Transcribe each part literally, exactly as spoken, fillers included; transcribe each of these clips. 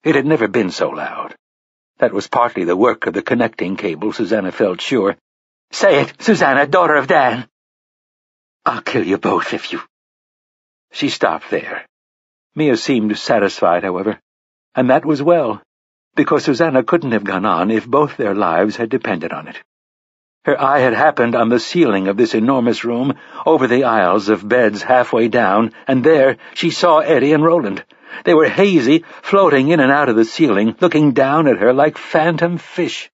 It had never been so loud. That was partly the work of the connecting cable, Susanna felt sure. "Say it, Susanna, daughter of Dan." "I'll kill you both if you—" She stopped there. Mia seemed satisfied, however, and that was well, because Susanna couldn't have gone on if both their lives had depended on it. Her eye had happened on the ceiling of this enormous room, over the aisles of beds halfway down, and there she saw Eddie and Roland. They were hazy, floating in and out of the ceiling, looking down at her like phantom fish.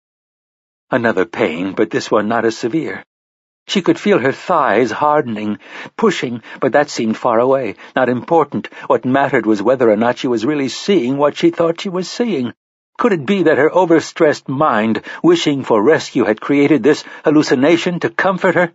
Another pain, but this one not as severe. She could feel her thighs hardening, pushing, but that seemed far away, not important. What mattered was whether or not she was really seeing what she thought she was seeing. Could it be that her overstressed mind, wishing for rescue, had created this hallucination to comfort her?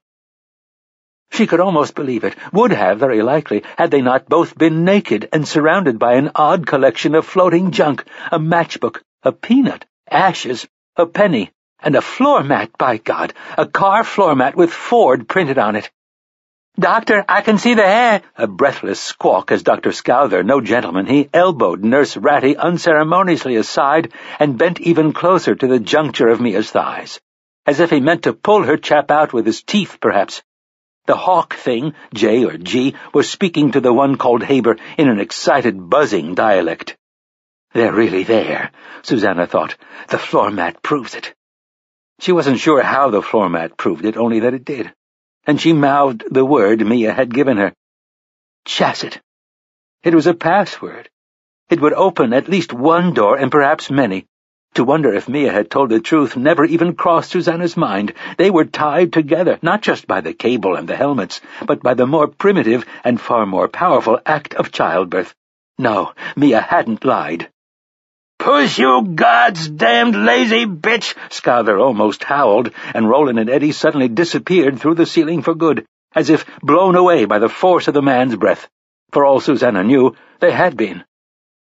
She could almost believe it, would have, very likely, had they not both been naked and surrounded by an odd collection of floating junk, a matchbook, a peanut, ashes, a penny, and a floor mat, by God, a car floor mat with Ford printed on it. "Doctor, I can see the hair!" A breathless squawk as Doctor Scowther, no gentleman, he elbowed Nurse Ratty unceremoniously aside and bent even closer to the juncture of Mia's thighs, as if he meant to pull her chap out with his teeth, perhaps. The hawk thing, J or G, was speaking to the one called Haber in an excited, buzzing dialect. "They're really there," Susanna thought. "The floor mat proves it." She wasn't sure how the floor mat proved it, only that it did. And she mouthed the word Mia had given her. Chasset. It was a password. It would open at least one door and perhaps many. To wonder if Mia had told the truth never even crossed Susanna's mind. They were tied together, not just by the cable and the helmets, but by the more primitive and far more powerful act of childbirth. No, Mia hadn't lied. "Push, you God's damned lazy bitch!" Scowther almost howled, and Roland and Eddie suddenly disappeared through the ceiling for good, as if blown away by the force of the man's breath. For all Susanna knew, they had been.